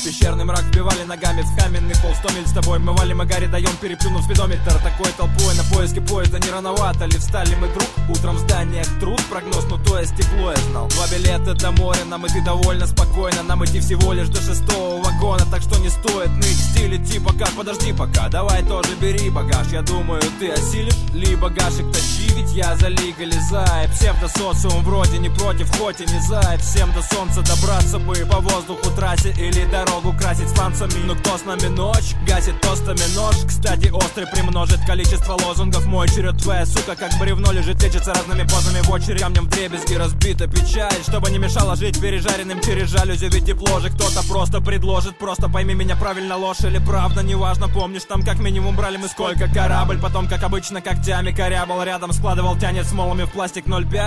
Пещерный мрак вбивали ногами в каменный пол. 100 миль с тобой мы валим, и Гарри даем, переплюнув спидометр. Такой толпой на поиске поезда, не рановато ли встали мы, друг? Утром в зданиях труд, прогноз, ну то есть тепло я знал. 2 билета до моря, нам идти довольно спокойно. Нам идти всего лишь до 6-го вагона, так что не стоит ныть в стиле типа как, подожди пока, давай тоже бери багаж. Я думаю, ты осилишь, ли багажик тащи, ведь я за легализай. Псевдосоциум вроде не против, хоть и не зай. Всем до солнца добраться бы по воздуху трассе или дорогу красить сланцами. Ну кто с нами ночь, гасит тостами нож. Кстати, острый примножит количество лозунгов. Мой черед, твоя сука, как бревно лежит, лечится разными позами в очередь. Камнем вдребезги разбита печаль, чтобы не мешало жить пережаренным через жалюзи. Ведь тепло же кто-то просто предложит. Просто пойми меня правильно, ложь или правда, неважно. Помнишь, там как минимум брали мы сколько? Корабль, потом как обычно когтями корябал. Рядом складывал, тянет смолами в пластик 0,5.